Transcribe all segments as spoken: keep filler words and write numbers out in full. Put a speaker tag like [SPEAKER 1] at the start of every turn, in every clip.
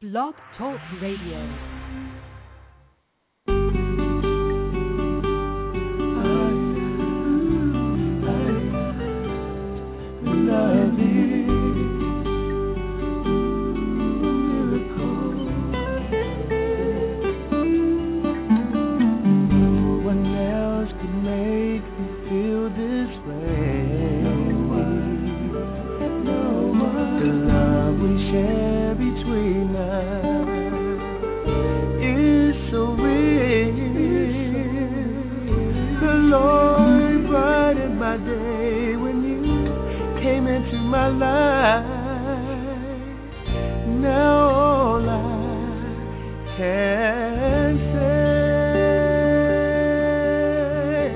[SPEAKER 1] Blog Talk Radio.
[SPEAKER 2] My life now, all I can say,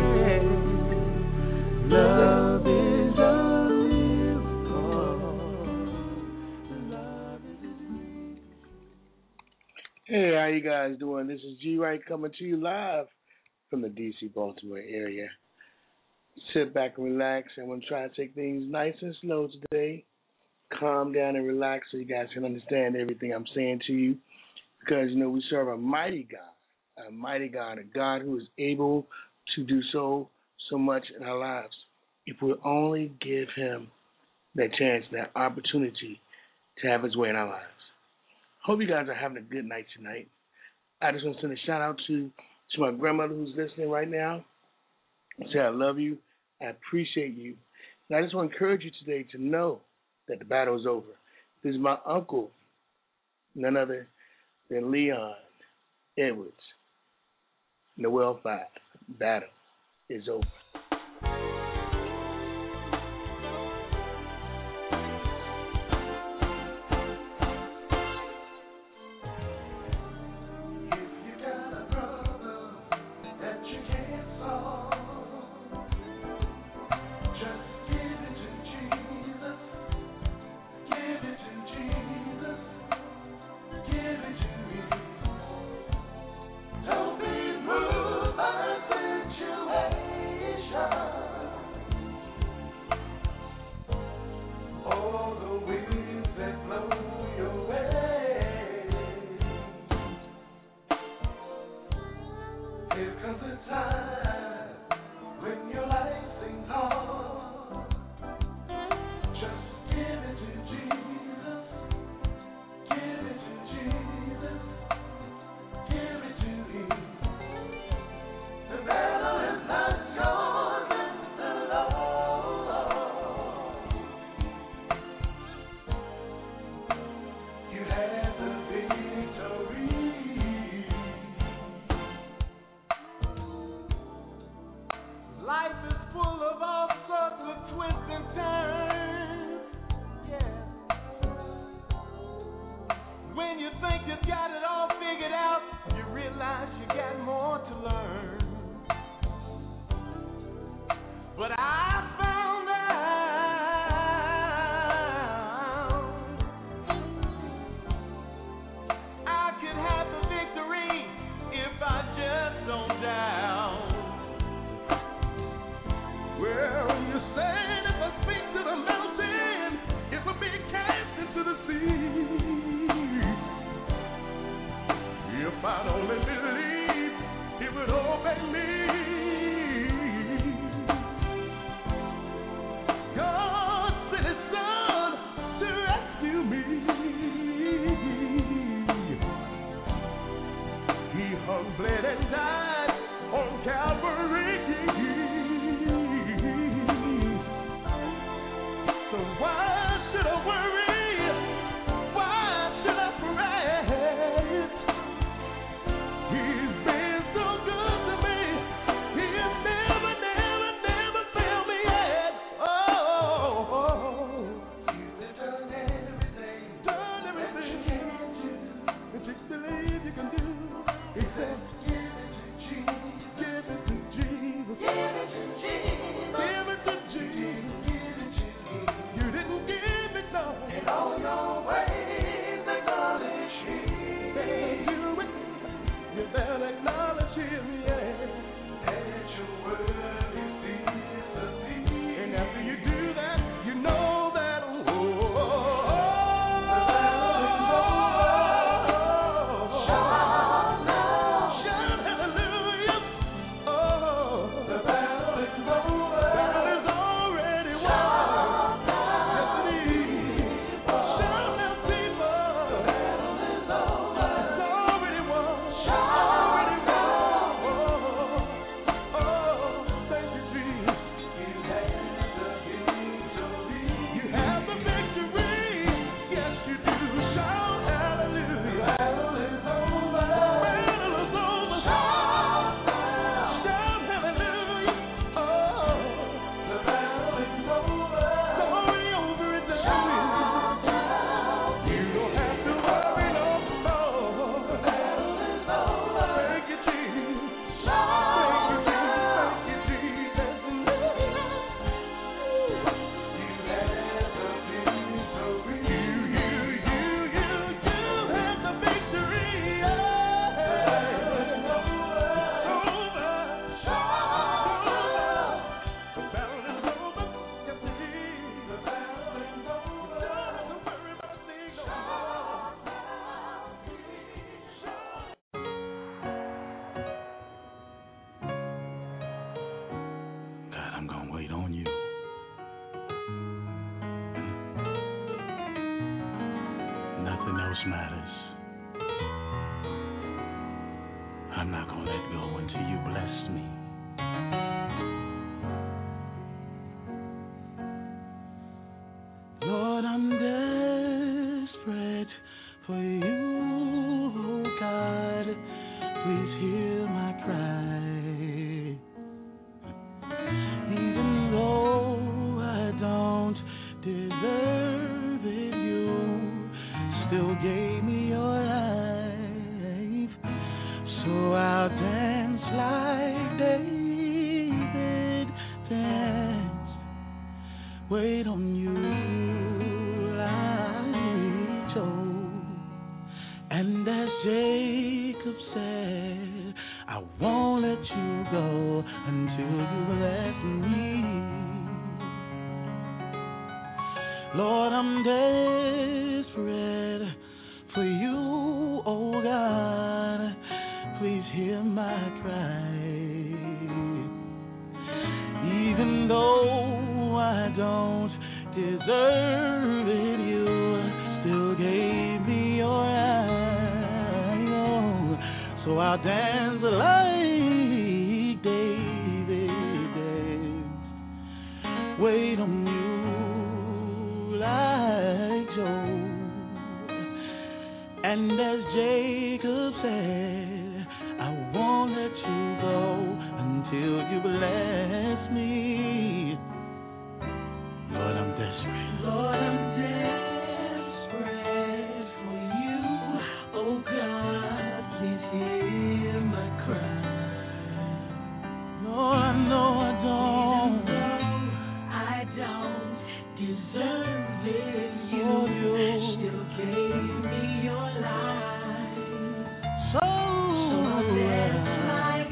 [SPEAKER 2] love is a miracle. Love is a miracle. Hey, how you guys doing? This is G Wright coming to you live from the D C Baltimore area. Sit back and relax. I'm going to try to take things nice and slow today. Calm down and relax so you guys can understand everything I'm saying to you. Because, you know, we serve a mighty God, a mighty God, a God who is able to do so, so much in our lives. If we only give him that chance, that opportunity to have his way in our lives. Hope you guys are having a good night tonight. I just want to send a shout out to, to my grandmother who's listening right now. Say I love you, I appreciate you, and I just want to encourage you today to know that the battle is over. This is my uncle, none other than Leon Edwards. Noel five, battle is over.
[SPEAKER 3] matters. I'm not gonna let go until you bless me. Lord, I'm desperate for you, oh God. Please hear my cry. Even though I don't deserve it, you still gave me your life. So I'll dance like David danced. Wait on you like Job. And as Jacob said, I won't let you go until you bless me. Lord, I'm desperate for you, oh God. Please hear my cry. Even though I don't deserve it, you still gave me your eye. Oh, so I'll dance like David danced. Wait on you like Job. And as Jacob said, I won't let you go until you bless me. Lord, I'm desperate. Lord, I'm desperate for you. Oh God, please hear my cry. Lord, I know I don't. I don't deserve it. You, you still gave me your life. So, so I'll dance like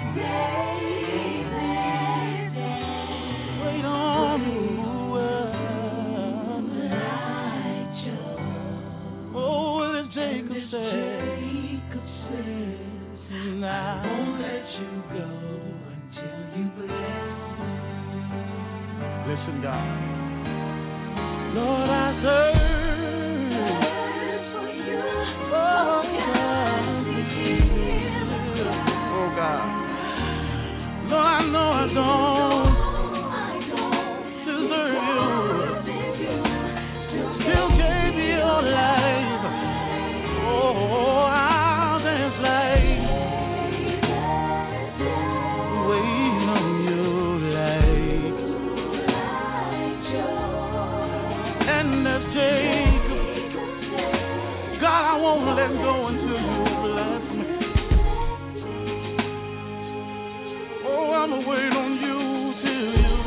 [SPEAKER 3] David. Wait on me. Jacob says, I won't let you go until you bless me. Listen, God. Lord, I search for you. Oh, God. Oh, God. Lord, I know I don't deserve you. Still gave me your life. Oh, I'll dance like, wait on you like, and as Jacob, God, I won't let go until you bless me. Oh, I'ma wait on you till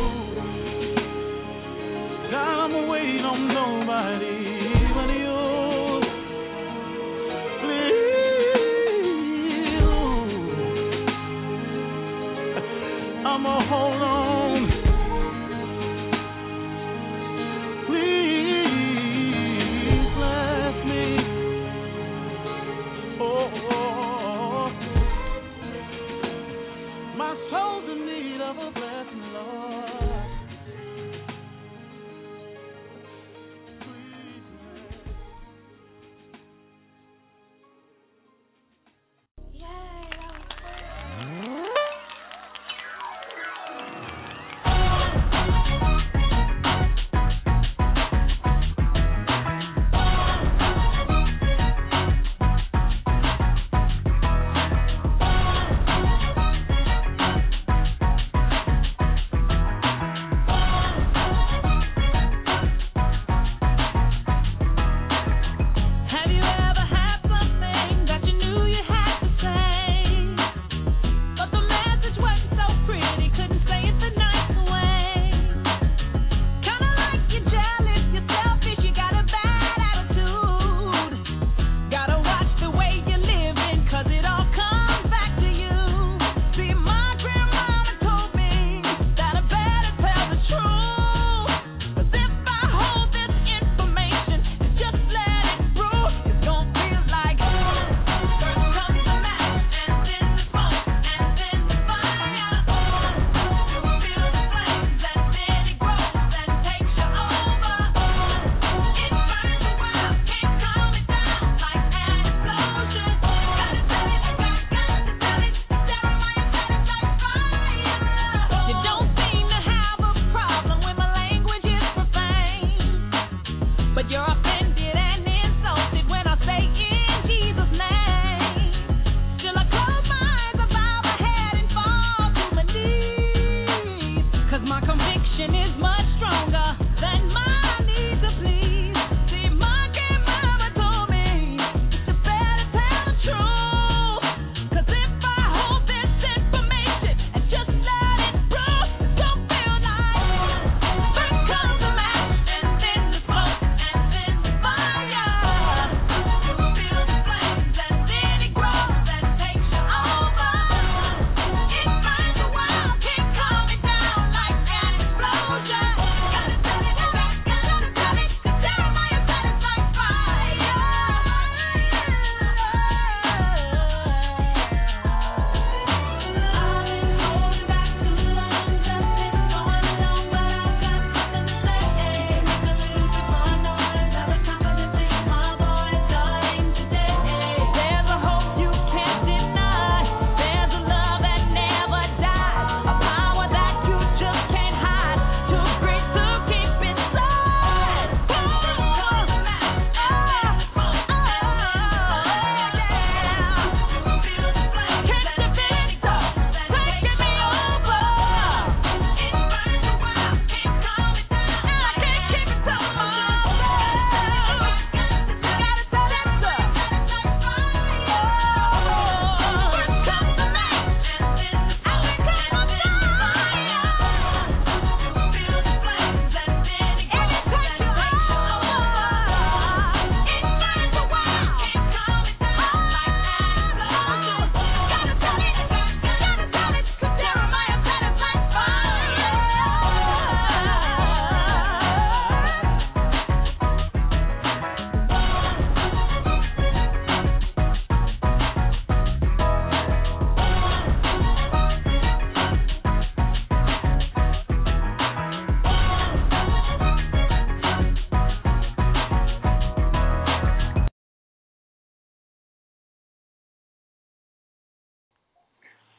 [SPEAKER 3] you, God, I'ma wait on nobody but you. I'ma hold on. Please bless me. Oh,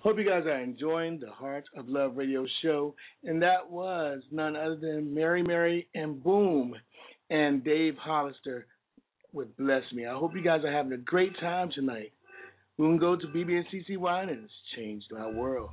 [SPEAKER 2] Hope you guys are enjoying the Heart of Love radio show. And that was none other than Mary Mary and Boom and Dave Hollister with Bless Me. I hope you guys are having a great time tonight. We can go to B B and C C Wine and it's changed our world.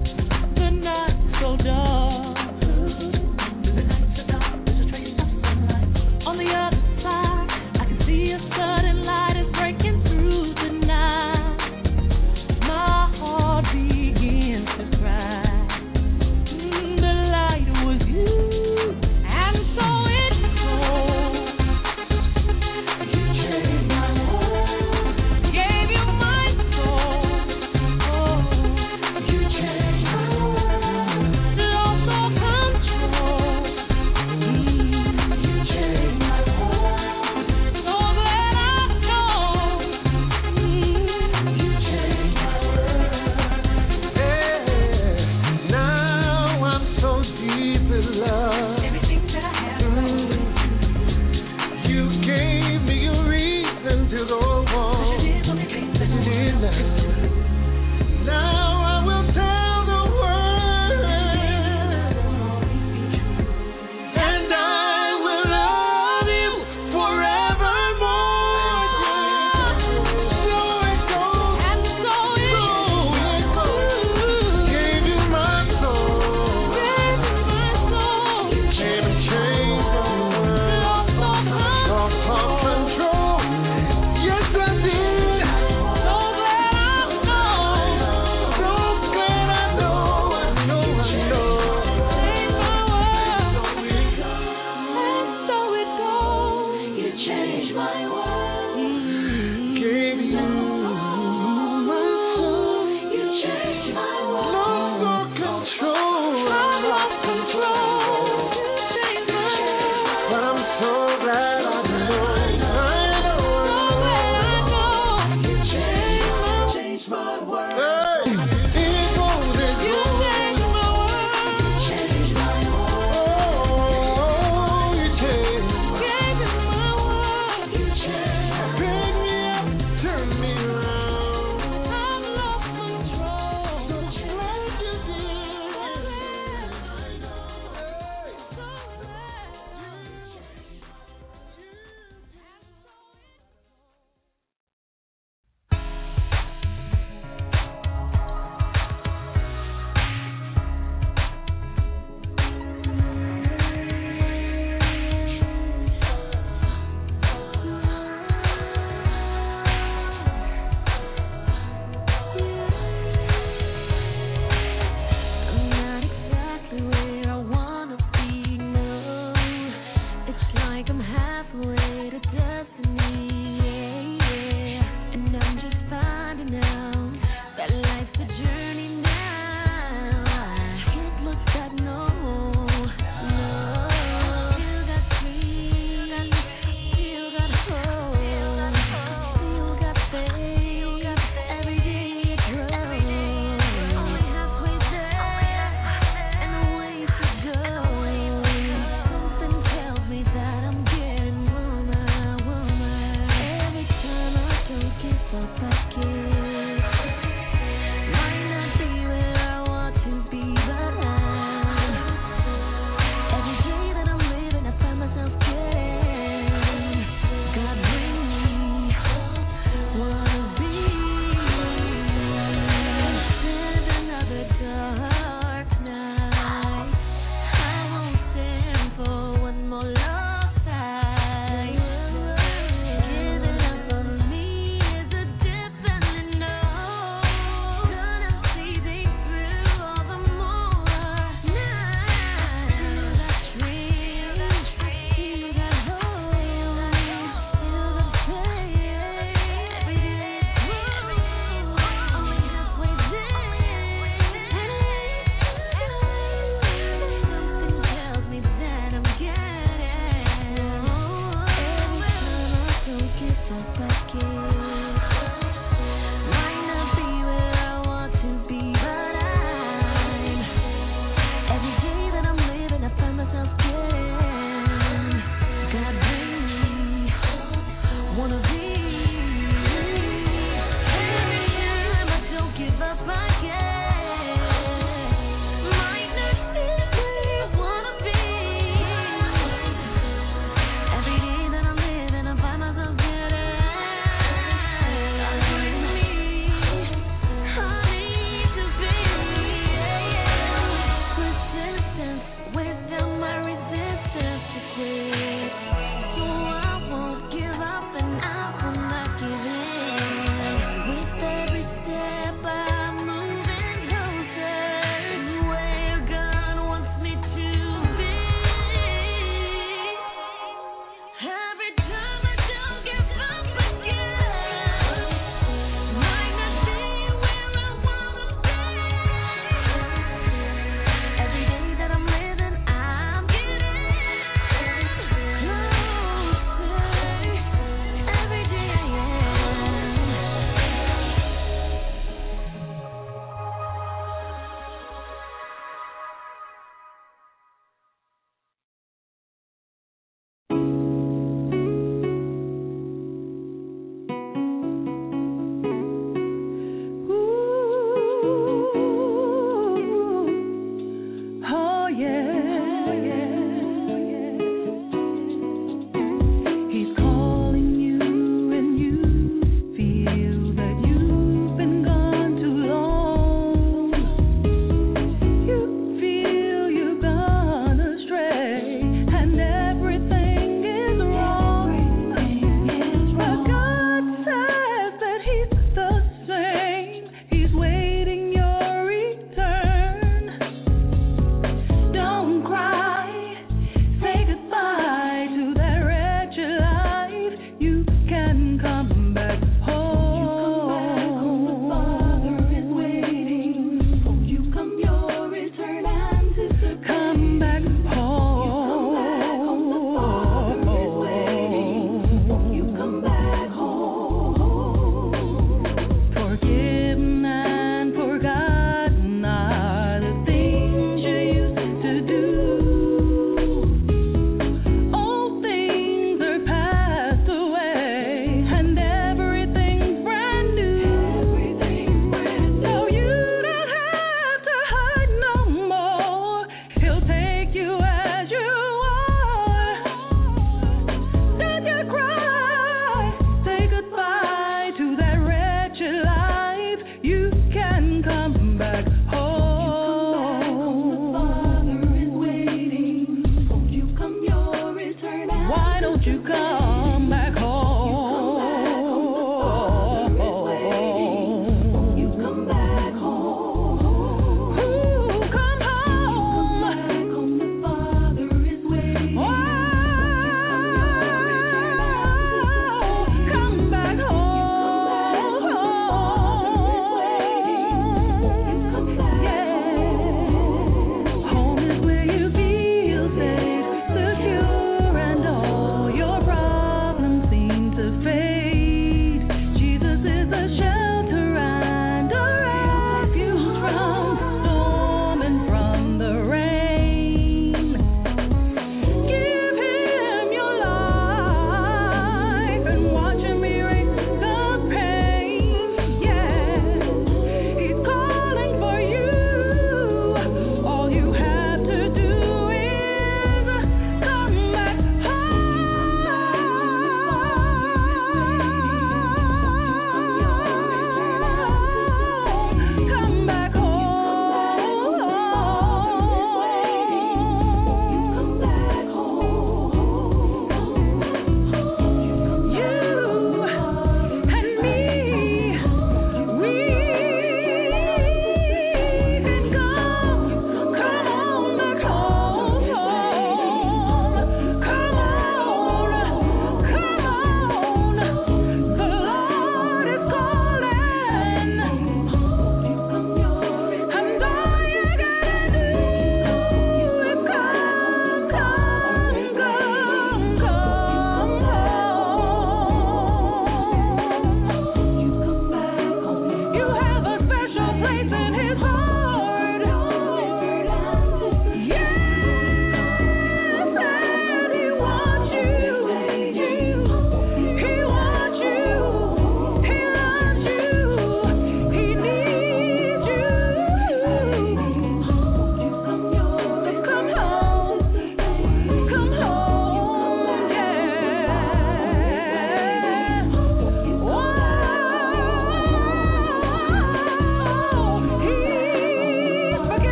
[SPEAKER 4] So dark, the nights are dark, there's a trace of sunlight.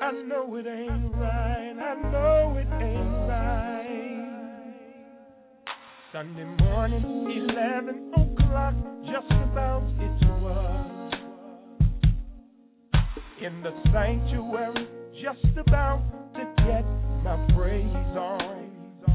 [SPEAKER 3] I know it ain't right. I know it ain't right. Sunday morning, eleven o'clock, just about it was. In the sanctuary, just about to get my praise on.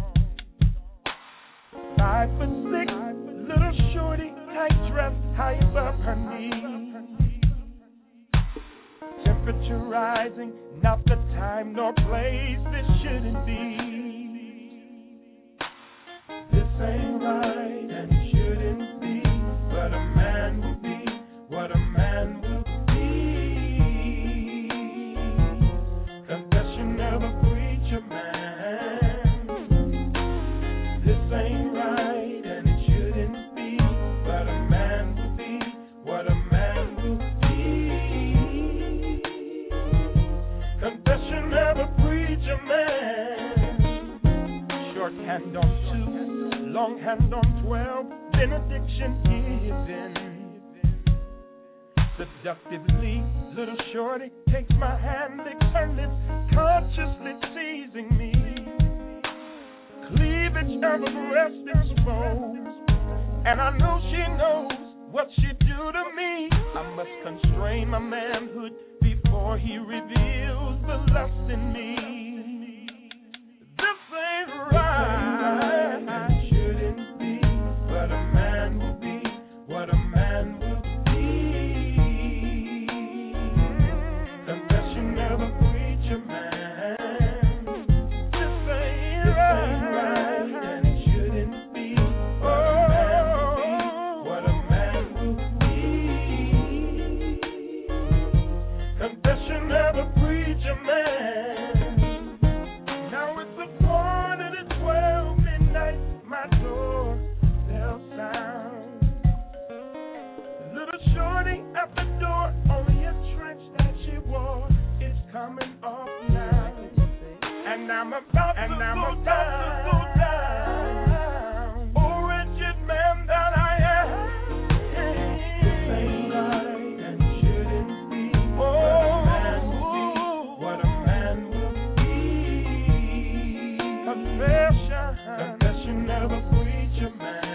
[SPEAKER 3] Five foot six, little shorty, tight dress, high above her knees. Temperature rising, not the time nor place this shouldn't be. This ain't right and it shouldn't be, but a man will be what a man will be. Confession of a preacher man. This ain't right and it shouldn't be, but a man will be what a man will be. Confession of a preacher man. Short hand on two, long hand on twelve, benediction given. Seductively, little shorty takes my hand, licks her lips, consciously teasing me. Cleavage of a breast exposed, and I know she knows what she do to me. I must constrain my manhood before he reveals the lust in me. This ain't right, it shouldn't be, but a man will be what a man will be. Confession of a preacher man. This ain't right, and it shouldn't be, but a man will be what a man will be. Confession of a preacher man. Now it's a quarter to twelve midnight, my door bell sound. Little shorty at the door, only a trench that she wore, it's coming off now. And I'm about and to I'm go about down. To go down. Oh, wretched man that I am. This ain't right and shouldn't be. Oh, what a man will be. Confession, confession of a preacher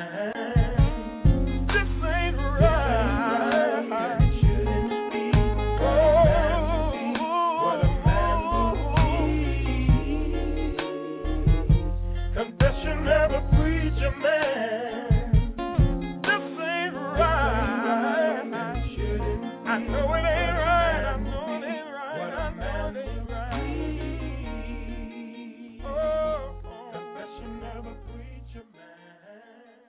[SPEAKER 3] man. This ain't right. This ain't right. It shouldn't be. What a man will be. What a man will be. Confession of a preacher man. This ain't right. It shouldn't be. I know it ain't right. I know it ain't right. I know it ain't right. Oh, confession of a preacher man.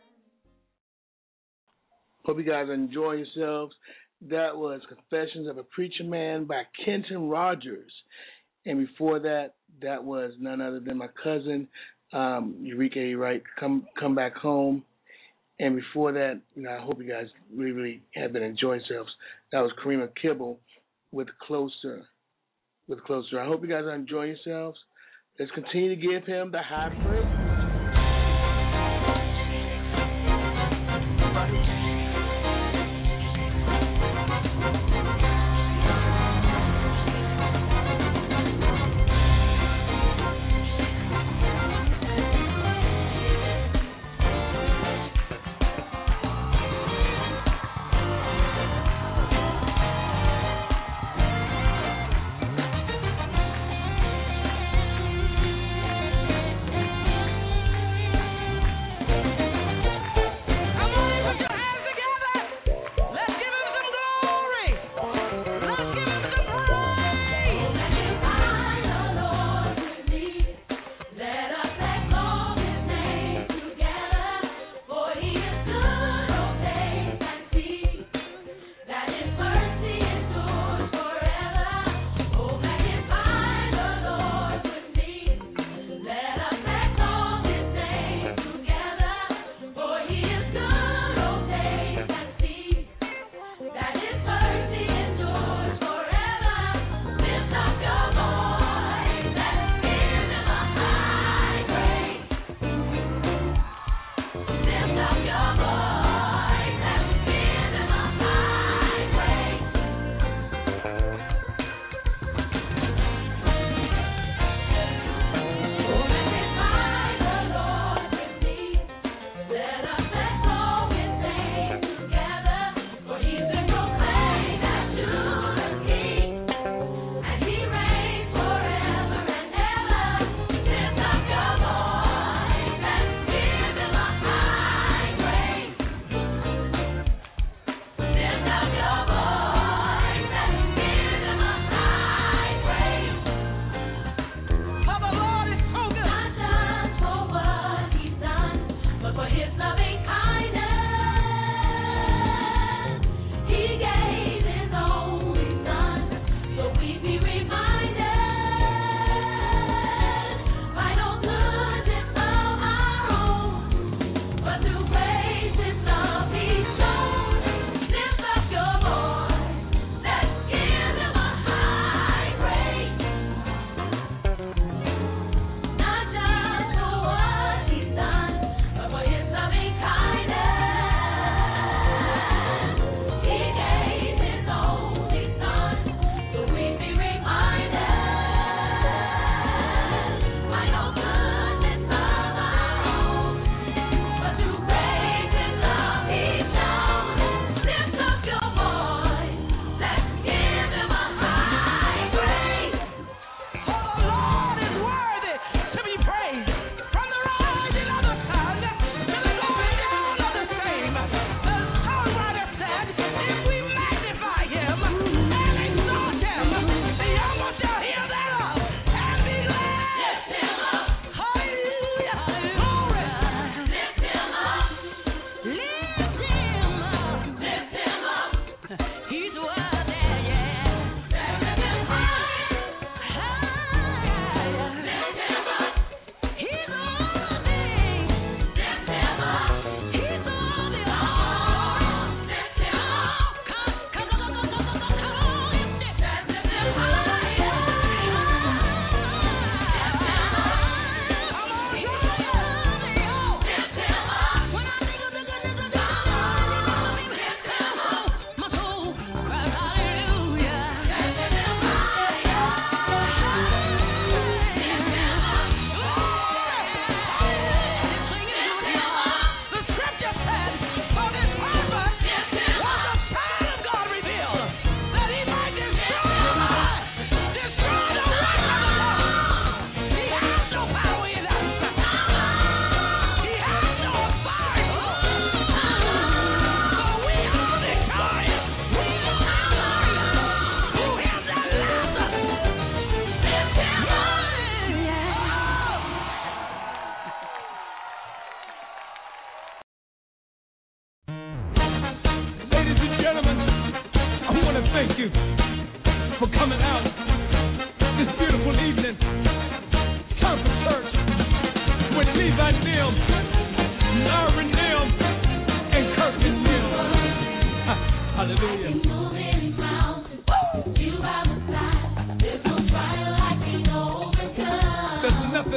[SPEAKER 2] Hope you guys are enjoying yourselves. That was Confessions of a Preacher Man by Kenton Rogers. And before that, that was none other than my cousin, um, Eureka A. Wright, come come back home. And before that, you know, I hope you guys really, really have been enjoying yourselves. That was Karima Kibble with Closer. With Closer. I hope you guys are enjoying yourselves. Let's continue to give him the high praise.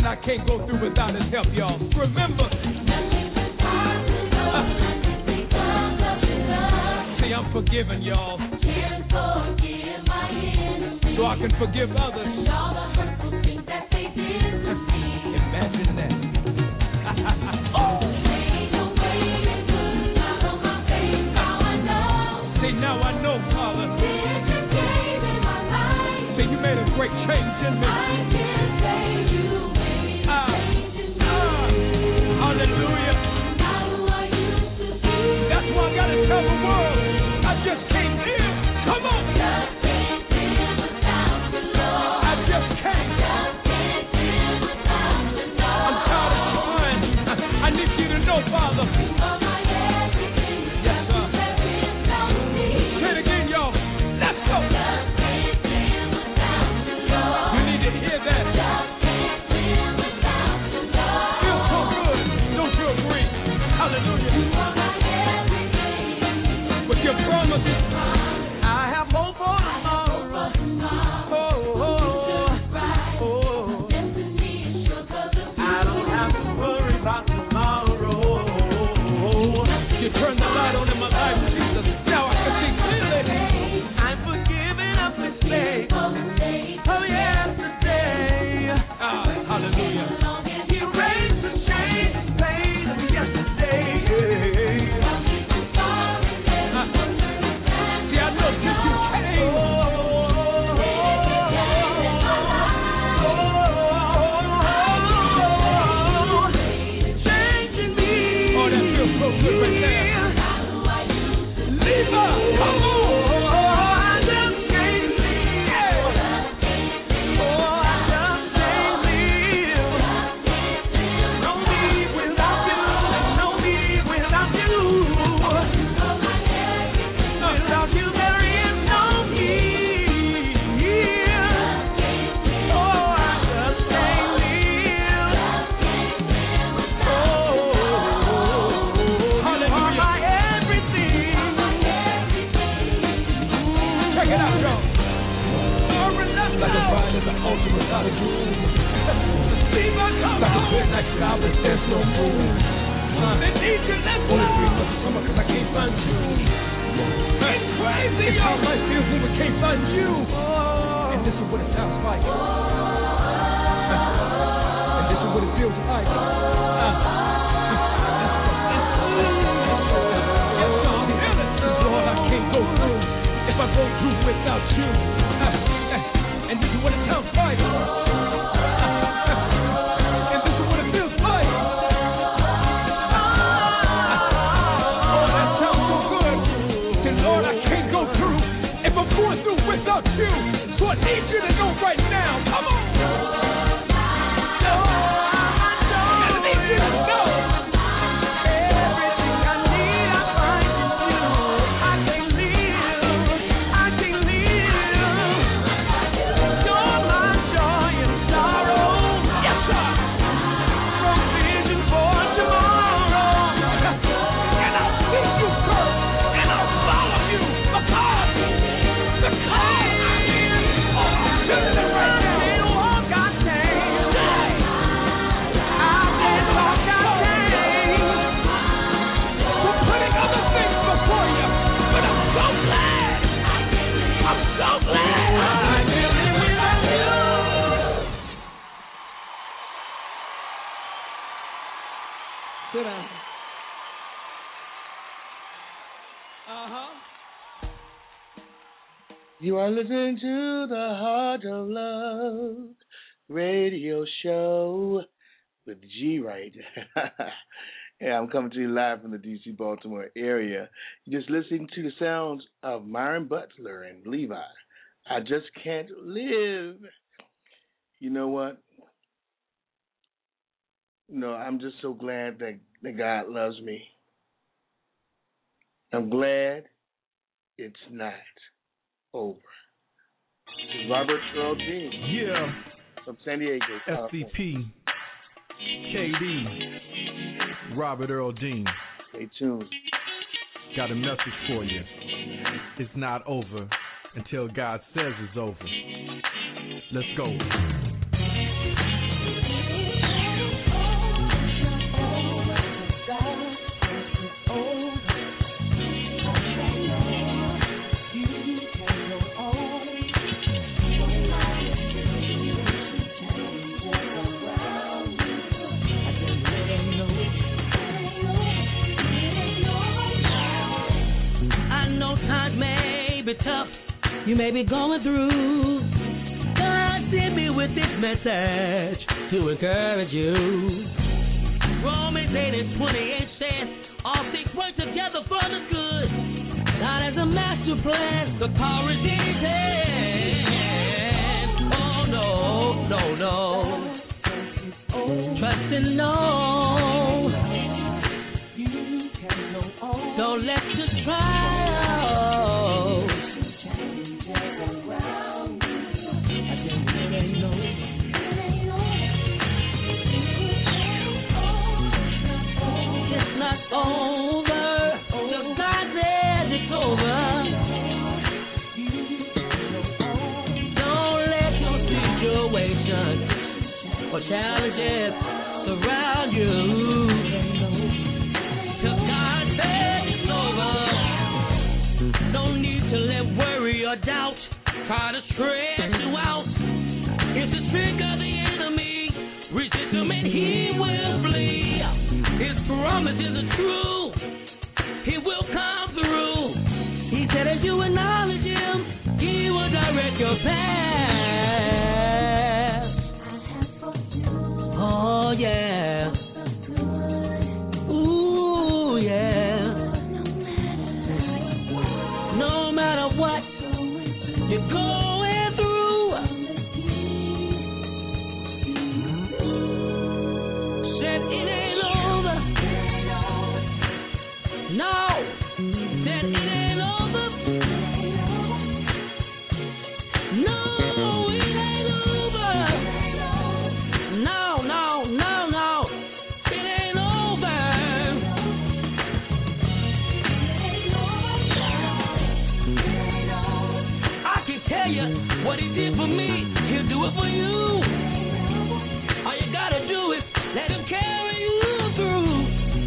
[SPEAKER 3] and I can't go through without his help, y'all. Remember. See, I'm forgiven, y'all. So I can forgive others. Imagine that. Oh. See, now I know, Father. See, you made a great change in me. Ah, ah, hallelujah. That's why I gotta tell the world. I just can't live. Come on. I just can't. I'm tired of trying. I need you to know, Father. Yes, sir. Say it again, y'all. Let's go. You need to hear that. Feels so good. Don't you agree? Hallelujah. With your promises, I have hope for tomorrow. Oh, oh, oh, oh. I don't have to worry about tomorrow. You turn the light on in my life, Jesus. Now I can see clearly. I'm forgiven of mistakes. Oh, yesterday. Ah, hallelujah. He raised the shame, pain of yesterday. See, I know since you came. Changing me. Oh, that feels so good right there. Leave her. Come on. I just can't live. Oh, I just can't live. No me without you. No me without you. Without you, there is no me. Oh, I just can't live. Oh, hallelujah. My everything. Check it out, y'all. Like a bride in the ultimate cottage room. Like a midnight sky, but there's no moon. They need you, let's go. Only dream of the summer, cause I can't find you. It's crazy, it's how life feels when we can't find you. And this is what it sounds like. And this is what it feels like. Lord, I can't go through if I go through without you. And this is what it sounds like. And this is what it feels like. Oh, that sounds so good. And Lord, I can't go through if I'm going through without you. So I need you to know right now. Come on. I need you to know. Everything I need, I find in you. I can't live. I can't live. You're my joy and sorrow. Yes, sir. Provision for tomorrow. And I'll seek you first. And I'll follow you. Because, because oh, I'm doing it right now. I can't walk, I can't. I can't talk, I can't. For putting other things before you. But I'm so glad. I'm so glad. I can live without you. Sit down. Uh-huh.
[SPEAKER 2] You are listening to the Heart of Love radio show with G Right. Yeah, I'm coming to you live from the D C Baltimore area. You're just listening to the sounds of Myron Butler and Levi. I just can't live. You know what? No, I'm just so glad that, that God loves me. I'm glad it's not over. Robert Earl Dean.
[SPEAKER 3] Yeah.
[SPEAKER 2] From San Diego.
[SPEAKER 3] S C P, K D, Robert Earl Dean.
[SPEAKER 2] Stay tuned.
[SPEAKER 3] Got a message for you. It's not over until God says it's over. Let's go. Tough, you may be going through. God sent me with this message to encourage you. Romans eight and twenty-eight says, all things work together for the good. God has a master plan, the power is in his hand. Oh no, no, no. Trust and know. Don't let the trials over, the God says it's over. Don't let your situation or challenges surround you. Till God says it's over. No need to let worry or doubt try to stress you out. It's the trick of the enemy. Resist him and he will flee. His promises are true. He will come through. He said as you acknowledge him, he will direct your path. Oh, yeah. Ooh, yeah. No matter what you're going through, said it ain't over. No, said it ain't over. No, it ain't over. No, no, no, no, it ain't over. I can tell you what he did for me, he'll do it for you. All you gotta do is let him carry you through.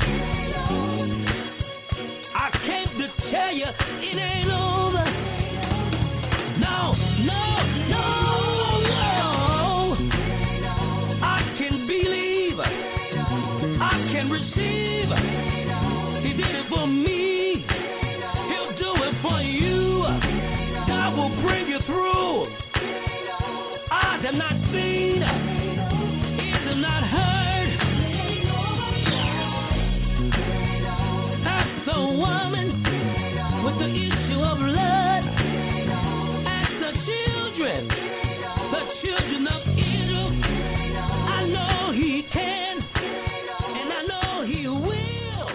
[SPEAKER 3] I came to tell you it ain't over. No, no, no, no. I can believe. I can receive. He did it for me. He'll do it for you. God will bring you through. Eyes have not seen. Ears have not heard. Ask the woman with the issue of blood. Ask the children, the children of Israel. I know he can, and I know he will.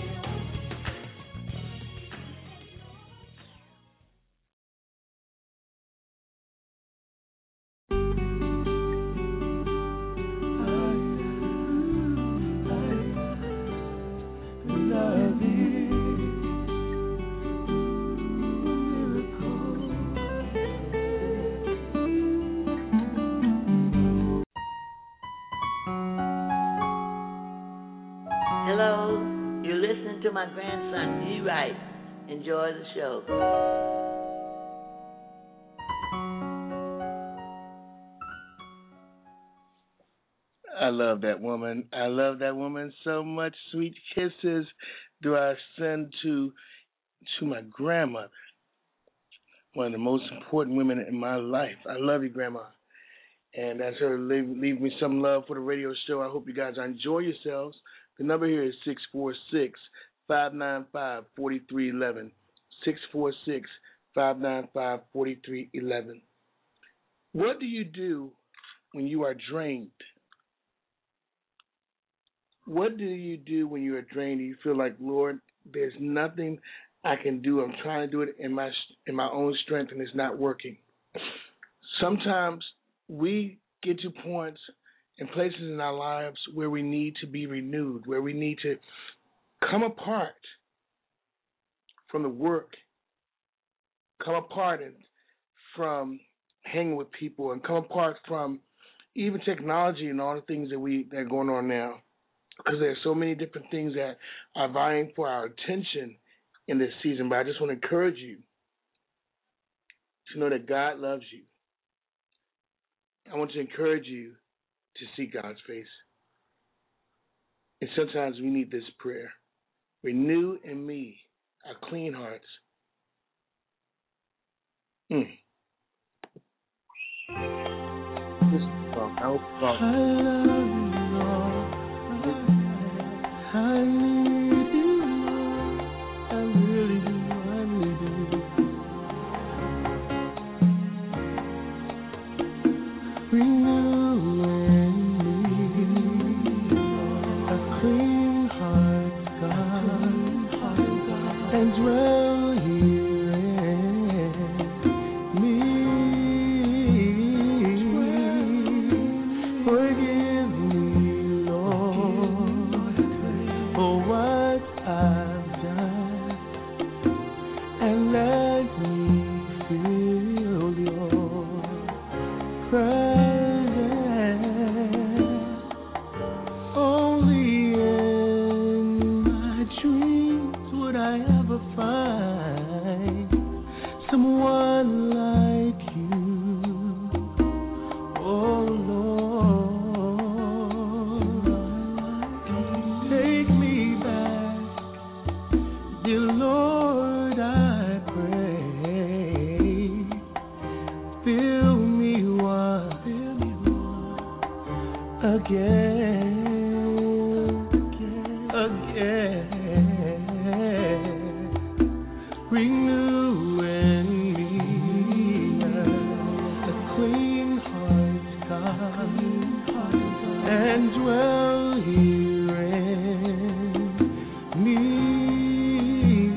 [SPEAKER 4] Hello, you're listening to my grandson, G. Wright. Enjoy the show.
[SPEAKER 2] I love that woman. I love that woman so much. Sweet kisses do I send to to my grandmother, one of the most important women in my life. I love you, Grandma. And that's her leave, leave me some love for the radio show. I hope you guys enjoy yourselves. The number here is six four six, five nine five, four three one one. six four six, five nine five, four three one one. What do you do when you are drained? What do you do when you are drained and you feel like, Lord, there's nothing I can do. I'm trying to do it in my in my own strength and it's not working. Sometimes we get to points and places in our lives where we need to be renewed, where we need to come apart from the work, come apart and from hanging with people, and come apart from, even technology and all the things that we that are going on now, because there's so many different things that are vying for our attention in this season. But I just want to encourage you to know that God loves you. I want to encourage you to seek God's face. And sometimes we need this prayer. Renew in me our clean hearts. Mm. This is from Al Clark.
[SPEAKER 3] I love you, Lord. I need you, Lord. I really do, I really do. Renew in me a clean heart, God, and dwell here in me. Forgive me, Lord, for what I've done, and let me feel your presence. Only in my dreams would I ever find someone like you. Oh Lord, take me back, dear Lord, I pray. Fill me once again, again. Renew in me a clean heart, God, and dwell here in me.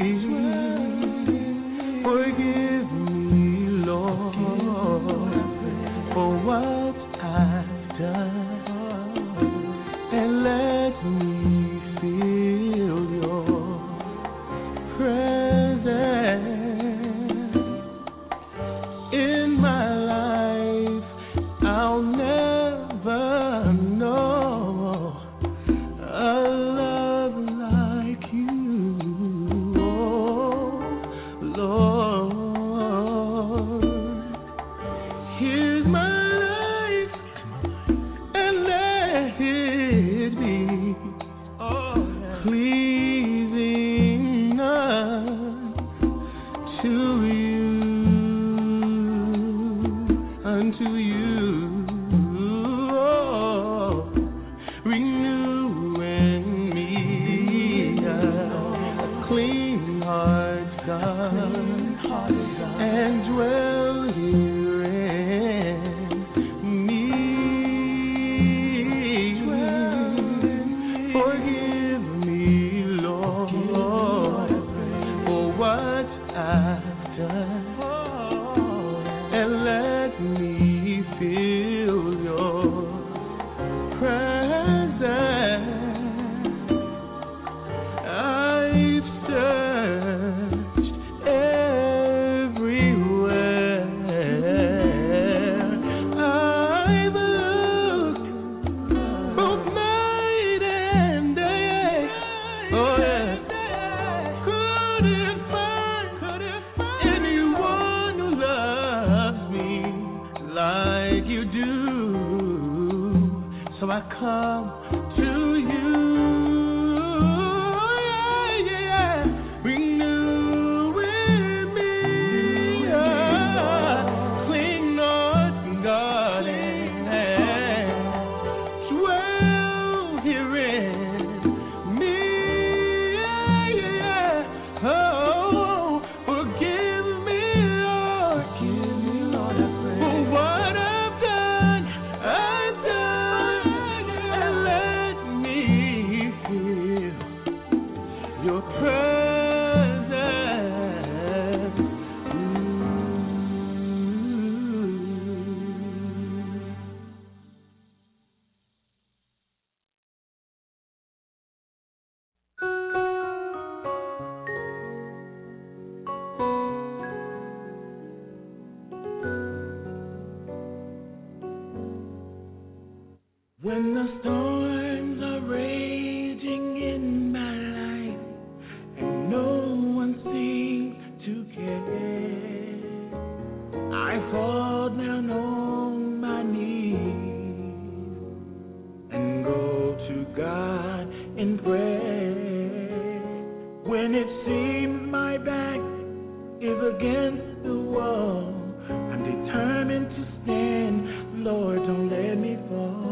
[SPEAKER 3] Forgive me, Lord, for what I've done, and let me feel your presence in my life. I'll never know a love like you, oh Lord. Here's my life, and let it be pleasing unto you, unto you. Oh, renew in me a clean heart, God, and dwell here in me. Forgive me, Lord, for what I've done, and let me feel your presence. I've searched everywhere. I've looked both night and day. Oh yeah. Couldn't find anyone who loves me like you do. So I come to you. Yeah, yeah, yeah. Renew in me a clean heart, God, and dwell here in me. Yeah, yeah, yeah. Oh, forgive me, Lord, forgive me, Lord, I pray, for what I've done, I've done, and let me When the storms are raging in my life and no one seems to care, I fall down on my knees and go to God in prayer. When it seems my back is against the wall, I'm determined to stand. Lord, don't let me fall.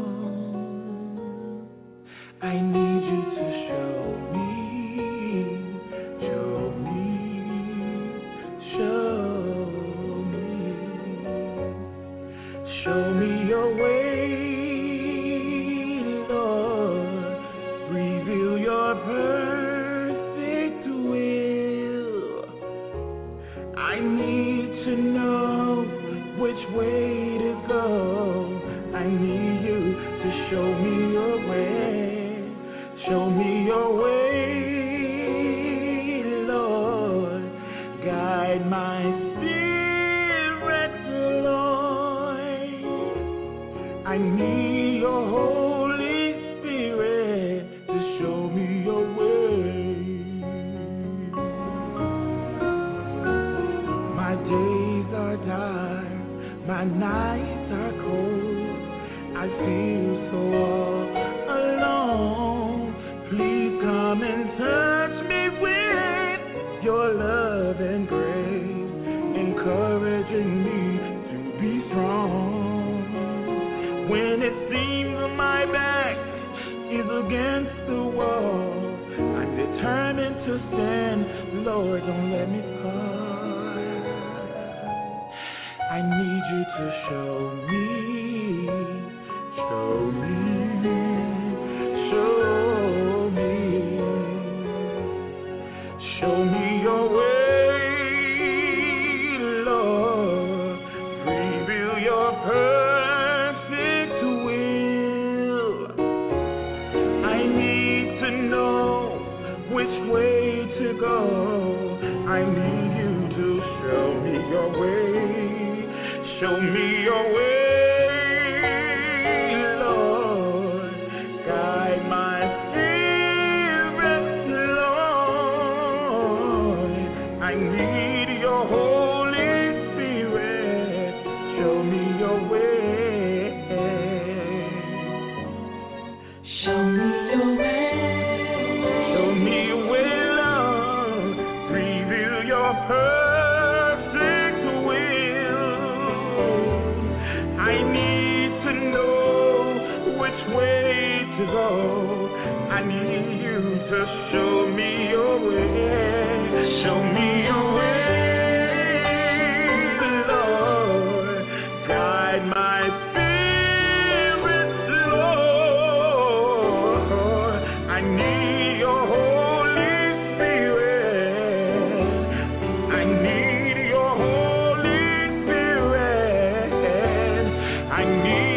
[SPEAKER 3] I need you to show me, show me, show me, show me your way, Lord. Reveal your perfect will. I need to know which way to go. I need you to show me your way. Show me your way, Lord. Guide my spirit, Lord. I need your Holy Spirit to show me your way. My days are dark, my nights are cold. I feel so all alone. Please come and touch me with your love and grace, encouraging me to be strong. When it seems my back is against the wall, I'm determined to stand. Lord, don't let me fall. I need you to show me, show me, show me, show me your way, Lord. Reveal your perfect will. I need to know which way to go. I need you to show me your way. Show me your way, Lord. Guide my spirit, Lord. I need your Holy Spirit. Show me your way. Show me your way. Show me your way, Lord. Reveal your purpose. I need you to show me your way. Show me your way, Lord. Guide my spirit, Lord. I need your Holy Spirit. I need your Holy Spirit. I need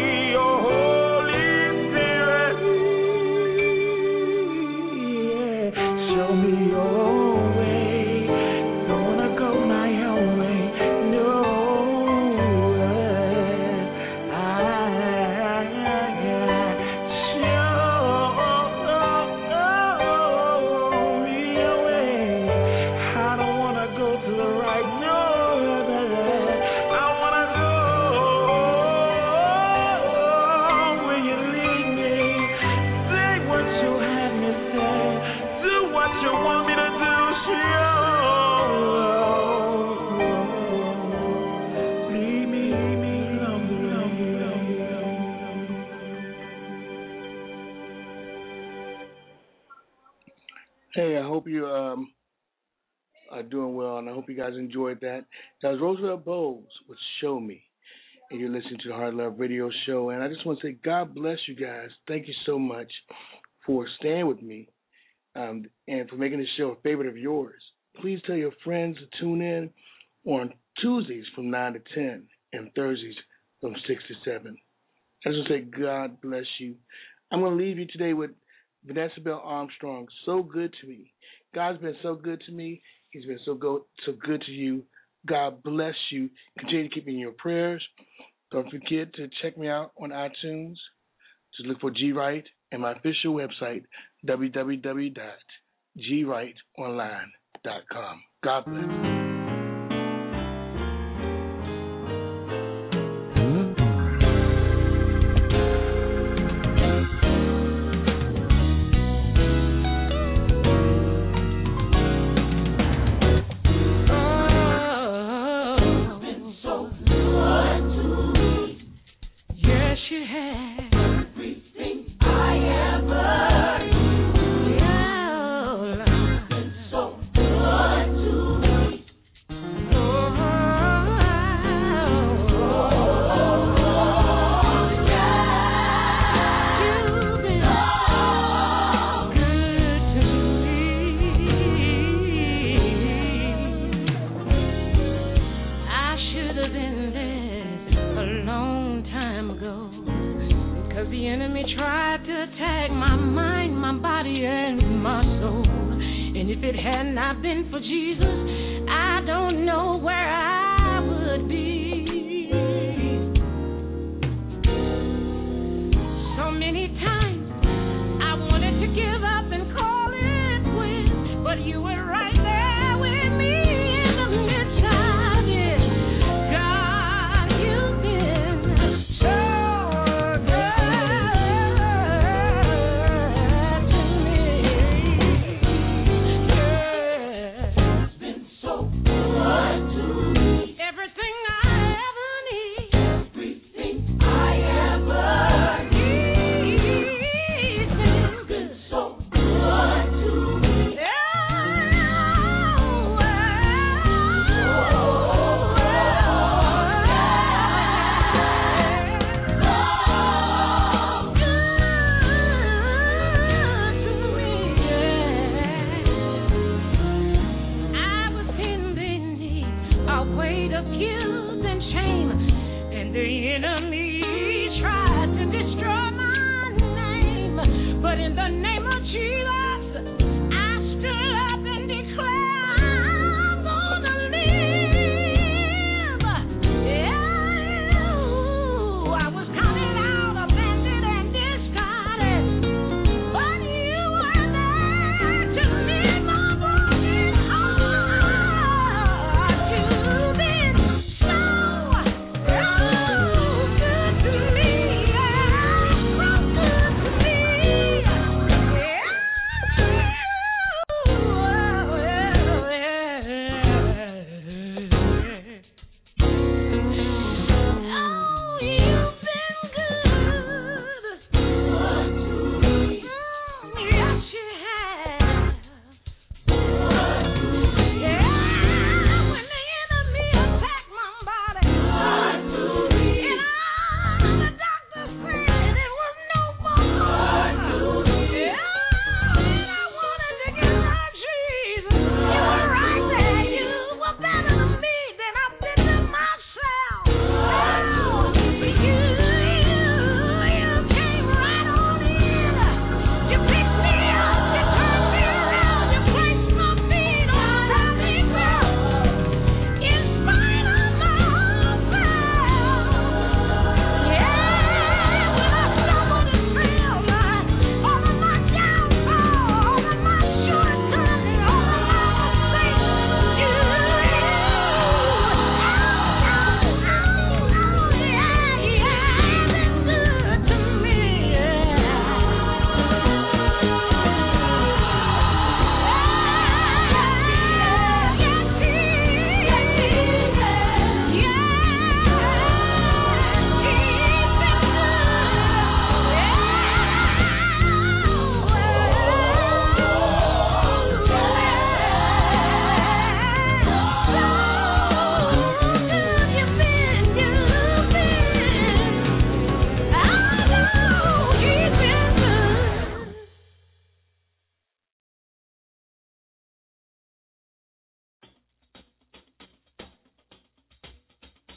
[SPEAKER 2] Hey, I hope you um, are doing well, and I hope you guys enjoyed that. That was Roosevelt Bowles with Show Me, and you're listening to the Heart Love Radio Show. And I just want to say God bless you guys. Thank you so much for staying with me um, and for making this show a favorite of yours. Please tell your friends to tune in on Tuesdays from nine to ten and Thursdays from six to seven. I just want to say God bless you. I'm going to leave you today with Vanessa Bell Armstrong, So Good to Me. God's been so good to me. He's been so good, so good to you. God bless you. Continue to keep me in your prayers. Don't forget to check me out on iTunes, Just look for G Wright and my official website, w w w dot g wright online dot com. God bless.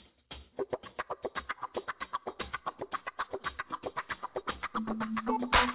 [SPEAKER 5] Thank you.